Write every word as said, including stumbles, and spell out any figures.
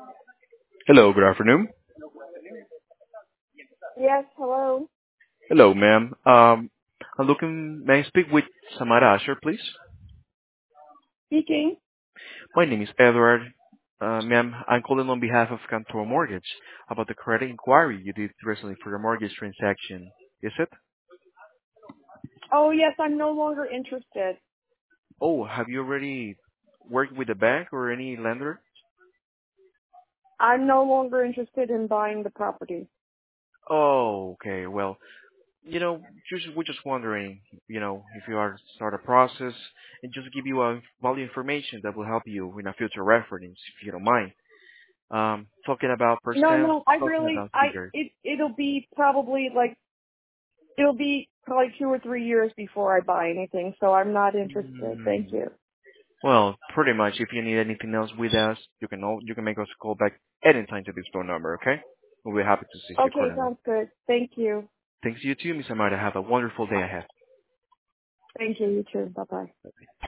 Hello, good afternoon. Yes, hello. Hello, ma'am. Um, I'm looking, may I speak with Samara Asher, please? Speaking. My name is Edward. Uh, ma'am, I'm calling on behalf of Cantor Mortgage about the credit inquiry you did recently for your mortgage transaction. Is it? Oh, yes, I'm no longer interested. Oh, have you already worked with the bank or any lender? I'm no longer interested in buying the property. Oh, okay. Well, you know, just, we're just wondering, you know, if you are to start a process and just give you a value information that will help you in a future reference, if you don't mind. Um, talking about No, percent, no, I talking really, about I, figures. it, it'll be probably like, it'll be probably two or three years before I buy anything, so I'm not interested. Thank Hmm. you. Well, pretty much. If you need anything else with us, you can al- you can make us a call back anytime to this phone number. Okay? We'll be happy to assist you Okay, accordingly. sounds good. Thank you. Thanks to you too, Miss Amada. Have a wonderful day ahead. Thank you, you too. Bye-bye.